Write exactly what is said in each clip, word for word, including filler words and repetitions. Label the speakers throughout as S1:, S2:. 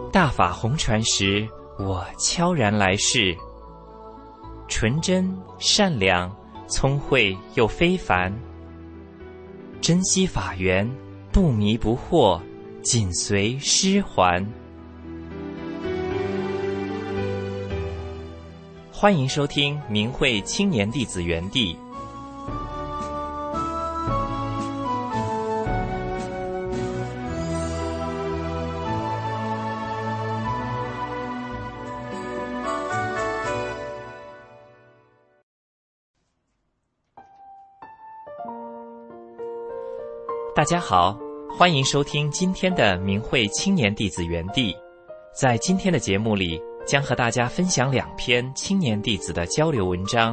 S1: 大法红传时，我悄然来世。纯真、善良、聪慧又非凡，珍惜法缘，不迷不惑，紧随师还。欢迎收听明慧青年弟子园地。大家好，欢迎收听今天的明慧青年弟子园地。在今天的节目里，将和大家分享两篇青年弟子的交流文章。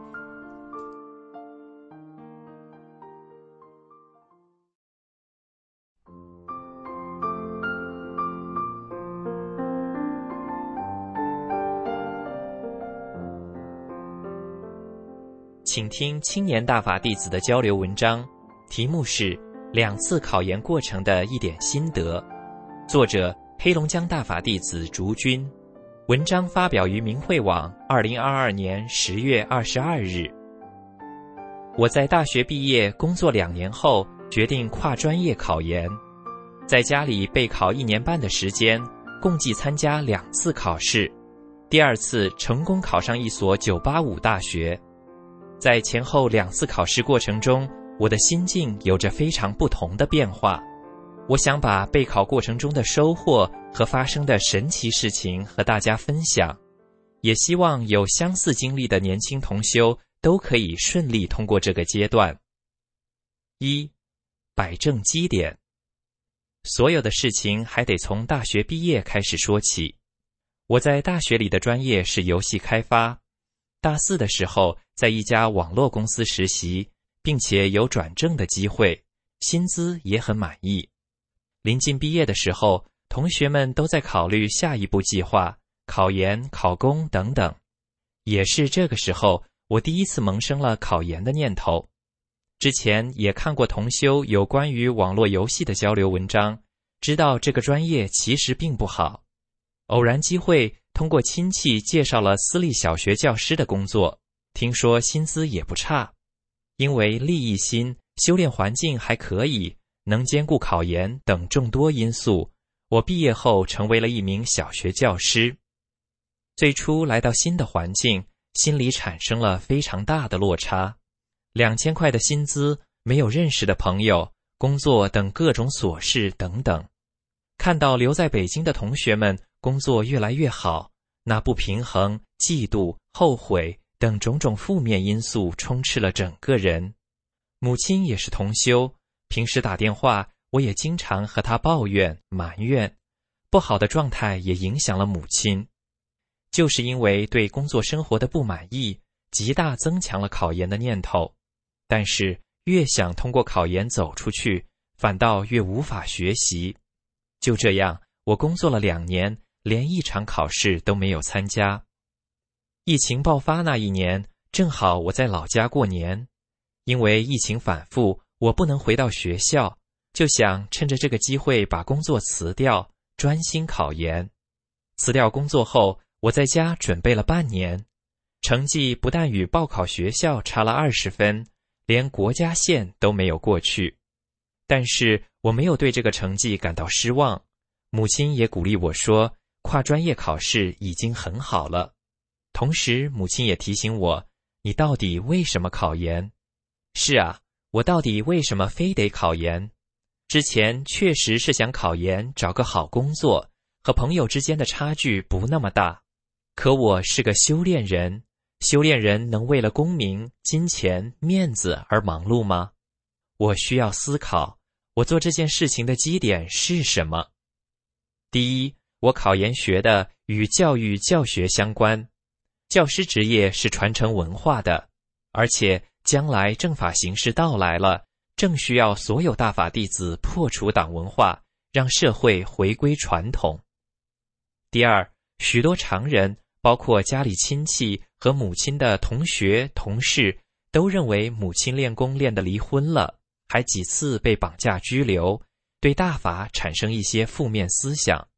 S1: 请听青年大法弟子的交流文章，题目是两次考研过程的一点心得，作者黑龙江大法弟子竹君，文章发表于明慧网二零二二年十月二十二日。我在大学毕业工作两年后，决定跨专业考研，在家里备考一年半的时间，共计参加两次考试，第二次成功考上一所九八五大学。在前后两次考试过程中，我的心境有着非常不同的变化。我想把备考过程中的收获和发生的神奇事情和大家分享，也希望有相似经历的年轻同修都可以顺利通过这个阶段。一、摆正基点。所有的事情还得从大学毕业开始说起。我在大学里的专业是游戏开发，大四的时候在一家网络公司实习，并且有转正的机会，薪资也很满意。临近毕业的时候，同学们都在考虑下一步计划，考研、考公等等。也是这个时候，我第一次萌生了考研的念头。之前也看过同修有关于网络游戏的交流文章，知道这个专业其实并不好。偶然机会，通过亲戚介绍了私立小学教师的工作，听说薪资也不差。因为利益心、修炼环境还可以，能兼顾考研等众多因素，我毕业后成为了一名小学教师。最初来到新的环境，心里产生了非常大的落差。两千块的薪资，没有认识的朋友，工作等各种琐事等等。看到留在北京的同学们工作越来越好，那不平衡、嫉妒、后悔等种种负面因素充斥了整个人。母亲也是同修，平时打电话我也经常和她抱怨埋怨，不好的状态也影响了母亲。就是因为对工作生活的不满意，极大增强了考研的念头。但是越想通过考研走出去，反倒越无法学习。就这样，我工作了两年，连一场考试都没有参加。疫情爆发那一年，正好我在老家过年。因为疫情反复，我不能回到学校，就想趁着这个机会把工作辞掉，专心考研。辞掉工作后，我在家准备了半年，成绩不但与报考学校差了二十分，连国家线都没有过去。但是我没有对这个成绩感到失望，母亲也鼓励我说，跨专业考试已经很好了。同时母亲也提醒我，你到底为什么考研？是啊，我到底为什么非得考研？之前确实是想考研找个好工作，和朋友之间的差距不那么大。可我是个修炼人，修炼人能为了功名、金钱、面子而忙碌吗？我需要思考，我做这件事情的基点是什么？第一，我考研学的与教育教学相关。教师职业是传承文化的，而且将来正法形势到来了，正需要所有大法弟子破除党文化，让社会回归传统。第二，许多常人，包括家里亲戚和母亲的同学、同事，都认为母亲练功练得离婚了，还几次被绑架拘留，对大法产生一些负面思想。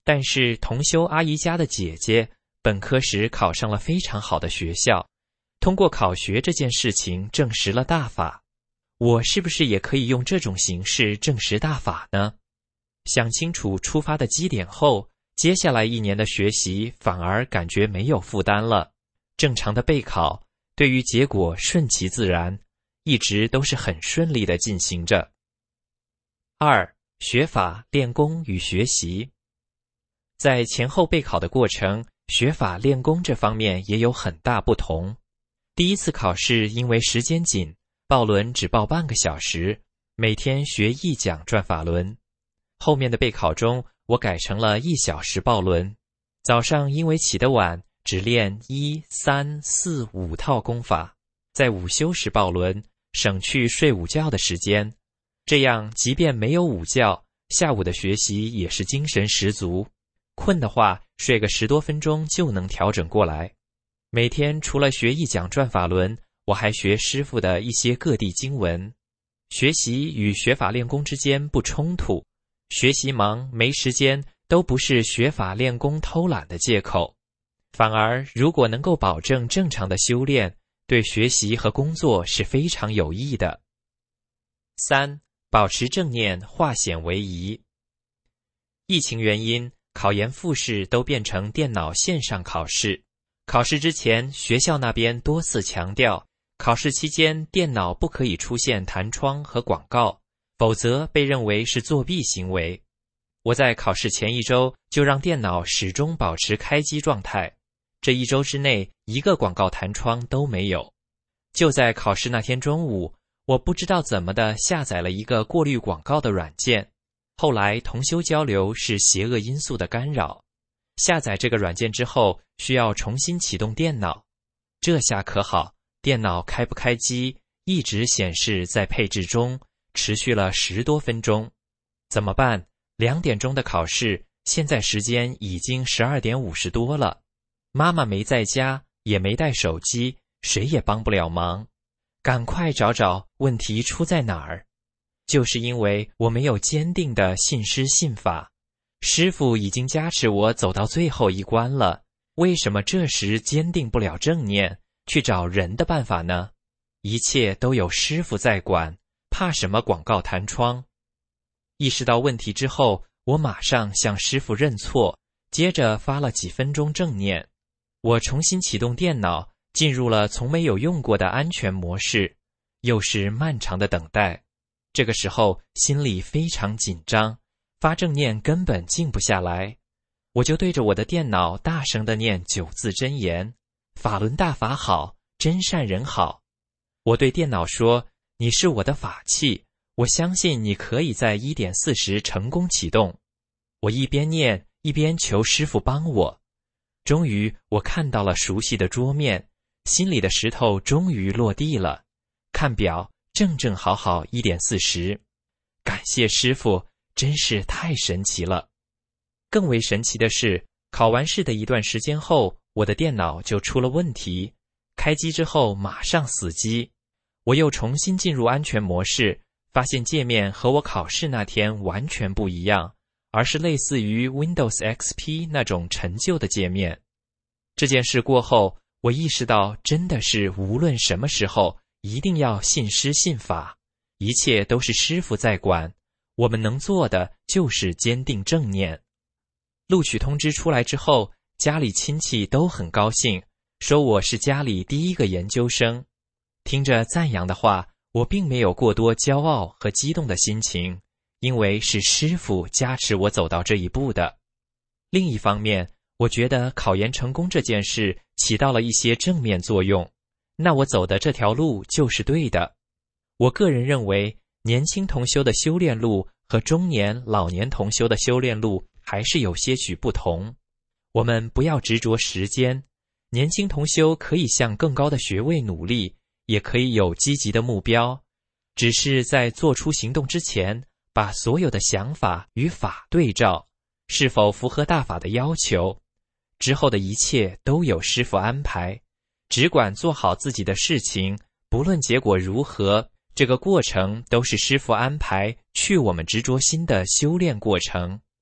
S1: 但是同修阿姨家的姐姐本科时考上了非常好的学校，通过考学这件事情证实了大法。我是不是也可以用这种形式证实大法呢？想清楚出发的基点后，接下来一年的学习反而感觉没有负担了。正常的备考，对于结果顺其自然，一直都是很顺利的进行着。二、学法、练功与学习。在前后备考的过程，学法练功这方面也有很大不同。第一次考试因为时间紧，报轮只报半个小时，每天学一讲转法轮。后面的备考中，我改成了一小时报轮。早上因为起得晚，只练一、三、四、五套功法，在午休时报轮，省去睡午觉的时间。这样即便没有午觉，下午的学习也是精神十足。困的话，睡个十多分钟就能调整过来。每天除了学一讲转法轮，我还学师父的一些各地经文。学习与学法练功之间不冲突，学习忙没时间都不是学法练功偷懒的借口。反而如果能够保证正常的修炼，对学习和工作是非常有益的。三、保持正念，化险为夷。疫情原因，考研复试都变成电脑线上考试。考试之前，学校那边多次强调，考试期间电脑不可以出现弹窗和广告，否则被认为是作弊行为。我在考试前一周就让电脑始终保持开机状态，这一周之内一个广告弹窗都没有。就在考试那天中午，我不知道怎么的下载了一个过滤广告的软件，后来同修交流是邪恶因素的干扰。下载这个软件之后，需要重新启动电脑。这下可好，电脑开不开机一直显示在配置中，持续了十多分钟。怎么办？两点钟的考试，现在时间已经十二点五十多了。妈妈没在家，也没带手机，谁也帮不了忙。赶快找找问题出在哪儿。就是因为我没有坚定的信师信法，师父已经加持我走到最后一关了，为什么这时坚定不了正念，去找人的办法呢？一切都有师父在管，怕什么广告弹窗？意识到问题之后，我马上向师父认错，接着发了几分钟正念。我重新启动电脑，进入了从没有用过的安全模式，又是漫长的等待。这个时候心里非常紧张，发正念根本静不下来。我就对着我的电脑大声地念九字真言：法轮大法好，真善人好。我对电脑说，你是我的法器，我相信你可以在一点四十成功启动。我一边念一边求师父帮我。终于我看到了熟悉的桌面，心里的石头终于落地了。看表，正正好好一点四十。感谢师父，真是太神奇了。更为神奇的是，考完试的一段时间后，我的电脑就出了问题，开机之后马上死机。我又重新进入安全模式，发现界面和我考试那天完全不一样，而是类似于 Windows X P 那种陈旧的界面。这件事过后，我意识到真的是无论什么时候一定要信师信法，一切都是师父在管，我们能做的就是坚定正念。录取通知出来之后，家里亲戚都很高兴，说我是家里第一个研究生。听着赞扬的话，我并没有过多骄傲和激动的心情，因为是师父加持我走到这一步的。另一方面，我觉得考研成功这件事起到了一些正面作用，那我走的这条路就是对的。我个人认为，年轻同修的修炼路和中年、老年同修的修炼路还是有些许不同。我们不要执着时间，年轻同修可以向更高的学位努力，也可以有积极的目标，只是在做出行动之前，把所有的想法与法对照，是否符合大法的要求，之后的一切都有师父安排，只管做好自己的事情，不论结果如何，这个过程都是师父安排去我们执着心的修炼过程。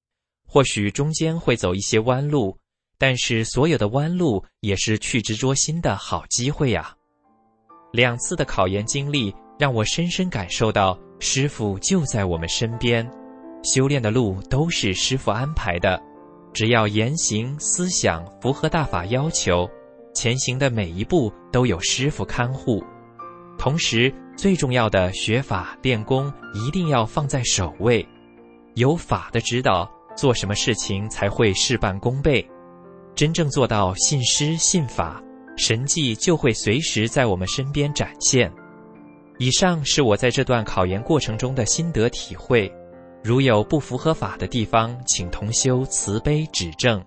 S1: 或许中间会走一些弯路，但是所有的弯路也是去执着心的好机会呀。两次的考研经历让我深深感受到师父就在我们身边，修炼的路都是师父安排的，只要言行思想符合大法要求，前行的每一步都有师父看护。同时最重要的学法练功一定要放在首位，有法的指导，做什么事情才会事半功倍。真正做到信师信法，神迹就会随时在我们身边展现。以上是我在这段考研过程中的心得体会，如有不符合法的地方，请同修慈悲指正。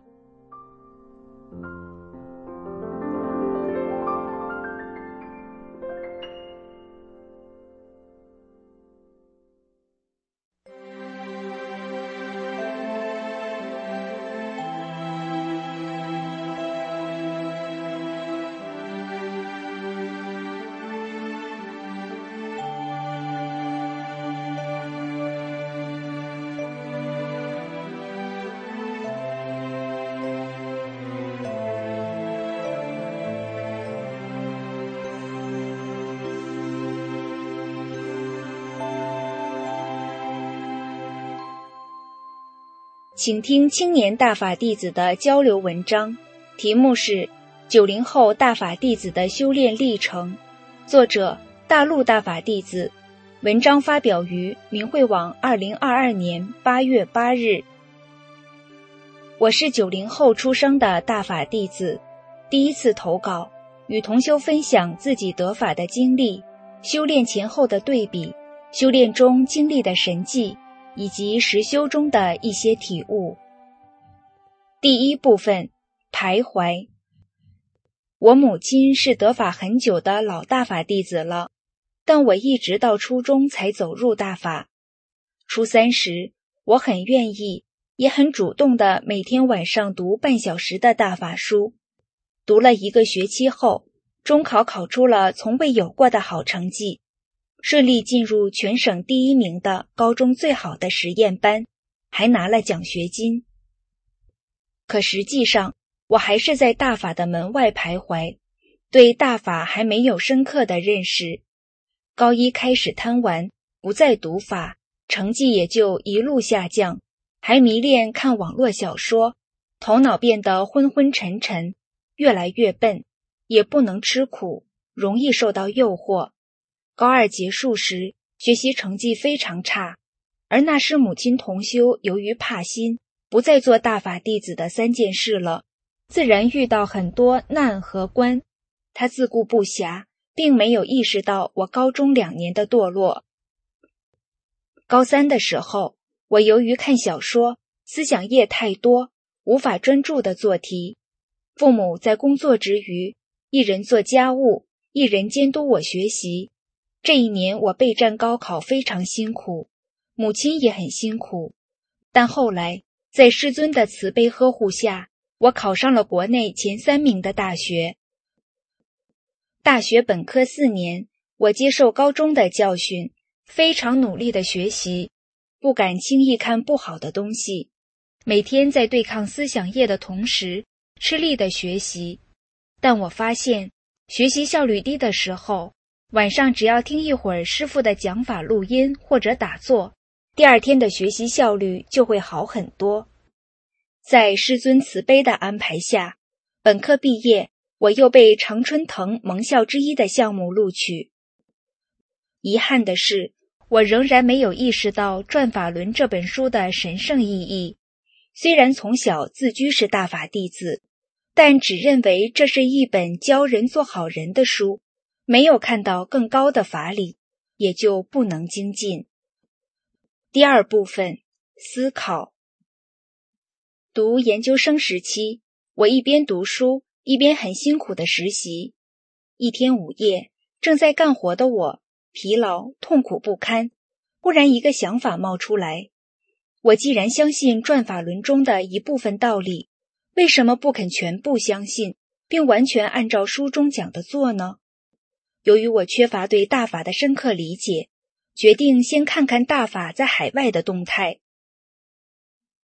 S2: 请听青年大法弟子的交流文章，题目是九零后大法弟子的修炼历程，作者大陆大法弟子，文章发表于明慧网二零二二年八月八日。我是九零后出生的大法弟子，第一次投稿，与同修分享自己得法的经历，修炼前后的对比，修炼中经历的神迹，以及实修中的一些体悟。第一部分，徘徊。我母亲是得法很久的老大法弟子了，但我一直到初中才走入大法。初三时，我很愿意，也很主动地每天晚上读半小时的大法书。读了一个学期后，中考考出了从未有过的好成绩，顺利进入全省第一名的高中最好的实验班，还拿了奖学金。可实际上，我还是在大法的门外徘徊，对大法还没有深刻的认识。高一开始贪玩，不再读法，成绩也就一路下降，还迷恋看网络小说，头脑变得昏昏沉沉，越来越笨，也不能吃苦，容易受到诱惑。高二结束时，学习成绩非常差，而那时母亲同修由于怕心，不再做大法弟子的三件事了，自然遇到很多难和关。他自顾不暇，并没有意识到我高中两年的堕落。高三的时候，我由于看小说，思想页太多，无法专注地做题。父母在工作之余，一人做家务，一人监督我学习。这一年我备战高考非常辛苦，母亲也很辛苦，但后来在师尊的慈悲呵护下，我考上了国内前三名的大学。大学本科四年，我接受高中的教训，非常努力的学习，不敢轻易看不好的东西，每天在对抗思想业的同时，吃力的学习。但我发现，学习效率低的时候，晚上只要听一会儿师父的讲法录音或者打坐，第二天的学习效率就会好很多。在师尊慈悲的安排下，本科毕业，我又被常春藤盟校之一的项目录取。遗憾的是，我仍然没有意识到《转法轮》这本书的神圣意义。虽然从小自居是大法弟子，但只认为这是一本教人做好人的书，没有看到更高的法理，也就不能精进。第二部分，思考。读研究生时期，我一边读书，一边很辛苦的实习。一天午夜，正在干活的我，疲劳痛苦不堪，忽然一个想法冒出来。我既然相信转法轮中的一部分道理，为什么不肯全部相信，并完全按照书中讲的做呢？由于我缺乏对大法的深刻理解，决定先看看大法在海外的动态。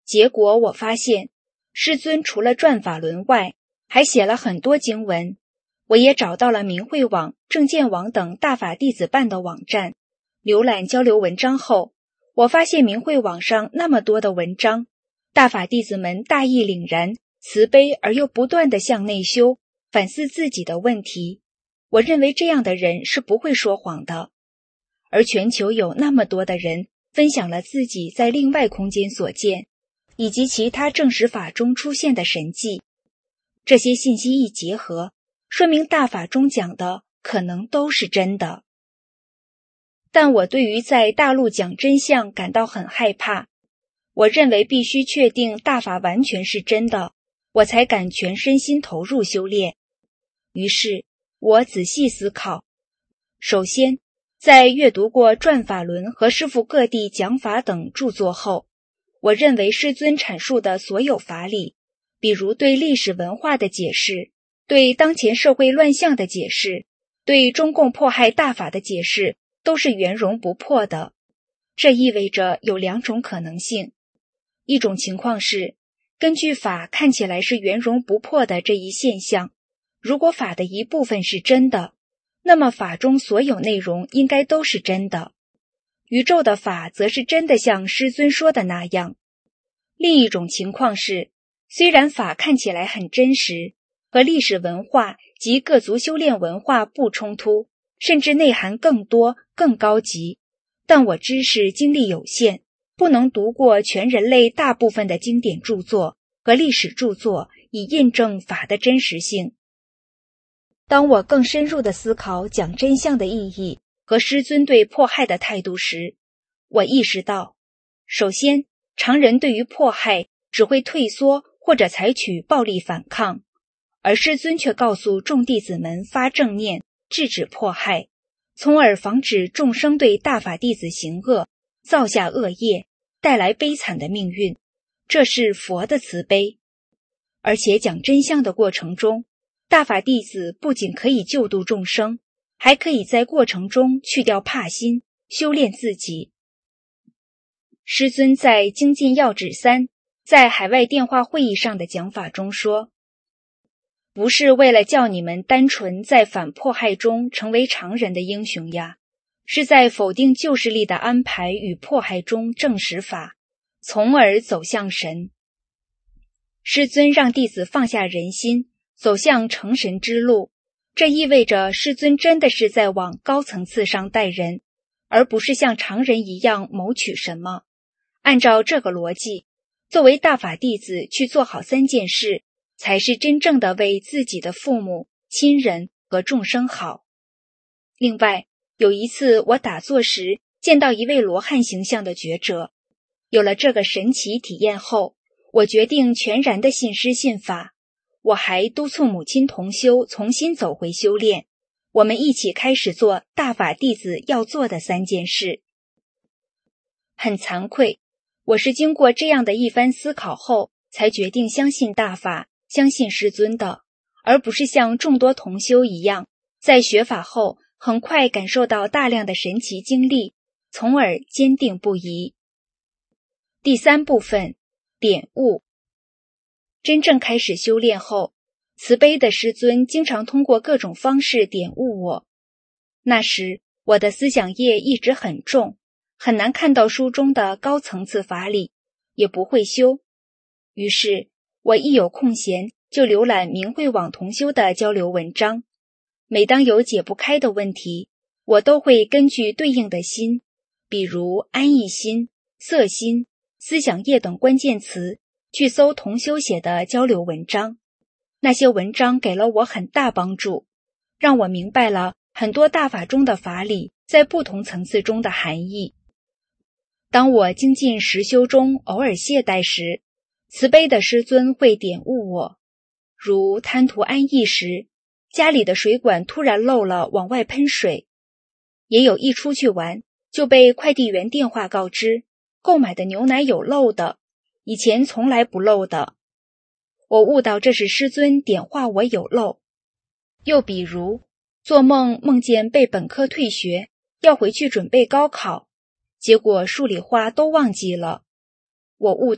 S2: 结果我发现，师尊除了转法轮外，还写了很多经文。我也找到了明慧网、正见网等大法弟子办的网站，浏览交流文章后，我发现明慧网上那么多的文章，大法弟子们大义凛然，慈悲而又不断地向内修，反思自己的问题。我认为这样的人是不会说谎的。而全球有那么多的人分享了自己在另外空间所见，以及其他证实法中出现的神迹。这些信息一结合，说明大法中讲的可能都是真的。但我对于在大陆讲真相感到很害怕。我认为必须确定大法完全是真的，我才敢全身心投入修炼。于是，我仔细思考。首先，在阅读过《转法轮》和师父各地讲法等著作后，我认为师尊阐述的所有法理，比如对历史文化的解释，对当前社会乱象的解释，对中共迫害大法的解释，都是圆融不破的。这意味着有两种可能性。一种情况是，根据法看起来是圆融不破的这一现象，如果法的一部分是真的，那么法中所有内容应该都是真的。宇宙的法则是真的像师尊说的那样。另一种情况是，虽然法看起来很真实，和历史文化及各族修炼文化不冲突，甚至内涵更多、更高级，但我知识精力有限，不能读过全人类大部分的经典著作和历史著作，以印证法的真实性。当我更深入地思考讲真相的意义和师尊对迫害的态度时，我意识到，首先，常人对于迫害只会退缩或者采取暴力反抗，而师尊却告诉众弟子们发正念，制止迫害，从而防止众生对大法弟子行恶，造下恶业，带来悲惨的命运。这是佛的慈悲。而且讲真相的过程中，大法弟子不仅可以救度众生，还可以在过程中去掉怕心，修炼自己。师尊在《精进要旨三》在海外电话会议上的讲法中说，不是为了叫你们单纯在反迫害中成为常人的英雄呀，是在否定旧势力的安排与迫害中证实法，从而走向神。师尊让弟子放下人心，走向成神之路，这意味着师尊真的是在往高层次上带人，而不是像常人一样谋取什么。按照这个逻辑，作为大法弟子去做好三件事，才是真正的为自己的父母、亲人和众生好。另外，有一次我打坐时见到一位罗汉形象的觉者，有了这个神奇体验后，我决定全然的信师信法。我还督促母亲同修重新走回修炼，我们一起开始做大法弟子要做的三件事。很惭愧，我是经过这样的一番思考后，才决定相信大法，相信师尊的，而不是像众多同修一样，在学法后很快感受到大量的神奇经历，从而坚定不移。第三部分，点悟。真正开始修炼后，慈悲的师尊经常通过各种方式点悟我。那时，我的思想业一直很重，很难看到书中的高层次法理，也不会修。于是，我一有空闲就浏览明慧网同修的交流文章。每当有解不开的问题，我都会根据对应的心，比如安逸心、色心、思想业等关键词，去搜同修写的交流文章。那些文章给了我很大帮助，让我明白了很多大法中的法理在不同层次中的含义。当我精进实修中偶尔懈怠时，慈悲的师尊会点悟我，如贪图安逸时，家里的水管突然漏了，往外喷水；也有一出去玩就被快递员电话告知，购买的牛奶有漏的，以前从来不漏的。我悟到这是师尊点化我有漏。又比如，做梦梦见被本科退学，要回去准备高考，结果数理化都忘记了。我悟到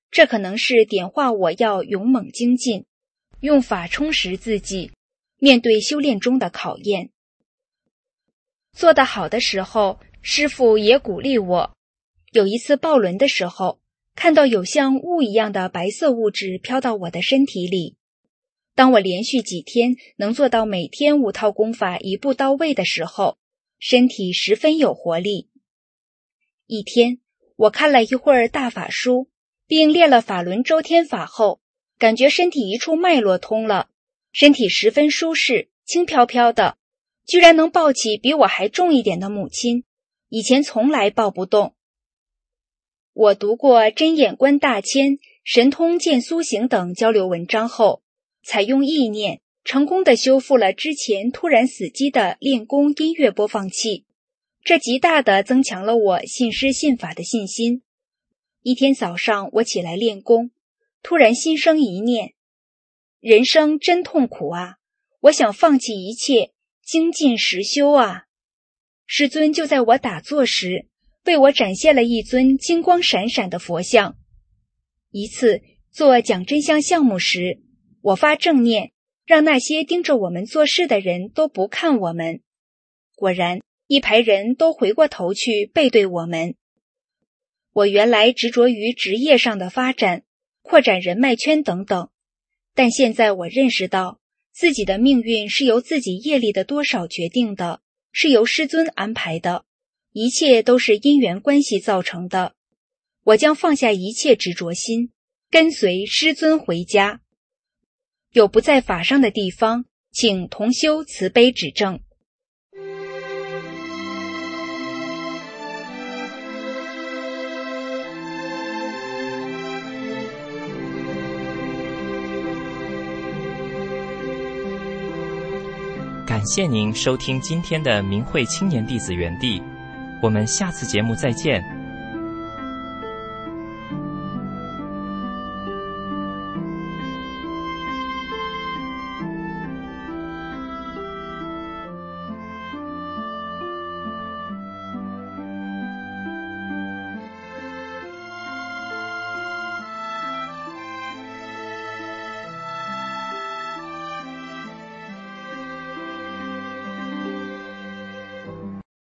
S2: 这可能是点化我要勇猛精进，用法充实自己，面对修炼中的考验。做得好的时候，师父也鼓励我。有一次抱轮的时候，看到有像雾一样的白色物质飘到我的身体里。当我连续几天能做到每天五套功法一步到位的时候，身体十分有活力。一天，我看了一会儿大法书，并练了法轮周天法后，感觉身体一处脉络通了，身体十分舒适，轻飘飘的，居然能抱起比我还重一点的母亲，以前从来抱不动。我读过真眼观大千、神通见苏醒等交流文章后，采用意念，成功地修复了之前突然死机的练功音乐播放器，这极大地增强了我信师信法的信心。一天早上我起来练功，突然心生一念，人生真痛苦啊，我想放弃一切，精进实修啊。师尊就在我打坐时，为我展现了一尊金光闪闪的佛像。一次做讲真相项目时，我发正念，让那些盯着我们做事的人都不看我们。果然，一排人都回过头去背对我们。我原来执着于职业上的发展，扩展人脉圈等等，但现在我认识到，自己的命运是由自己业力的多少决定的，是由师尊安排的，一切都是因缘关系造成的。我将放下一切执着心，跟随师尊回家。有不在法上的地方，请同修慈悲指正。
S1: 感谢您收听今天的明慧青年弟子园地，我们下次节目再见。